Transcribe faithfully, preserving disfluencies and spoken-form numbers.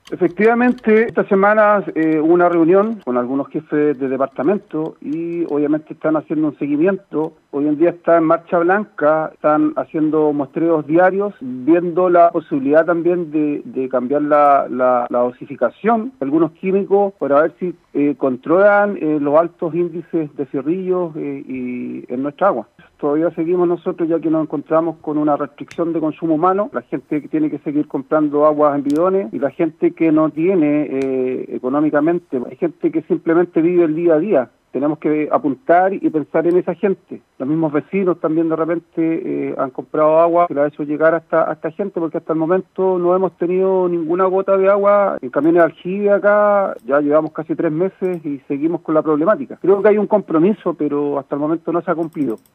Efectivamente, esta semana eh, hubo una reunión con algunos jefes de departamento y obviamente están haciendo un seguimiento. Hoy en día está en marcha blanca, están haciendo muestreos diarios, viendo la posibilidad también de, de cambiar la, la, la dosificación de algunos químicos para ver si eh, controlan eh, los altos índices de cigarrillos eh, y en nuestra agua. Todavía seguimos nosotros, ya que nos encontramos con una restricción de consumo humano. La gente que tiene que seguir comprando aguas en bidones y la gente que no tiene eh, económicamente. Hay gente que simplemente vive el día a día. Tenemos que apuntar y pensar en esa gente. Los mismos vecinos también de repente eh, han comprado agua que la ha hecho llegar hasta, hasta gente, porque hasta el momento no hemos tenido ninguna gota de agua en camiones de aljibe acá. Ya llevamos casi tres meses y seguimos con la problemática. Creo que hay un compromiso, pero hasta el momento no se ha cumplido.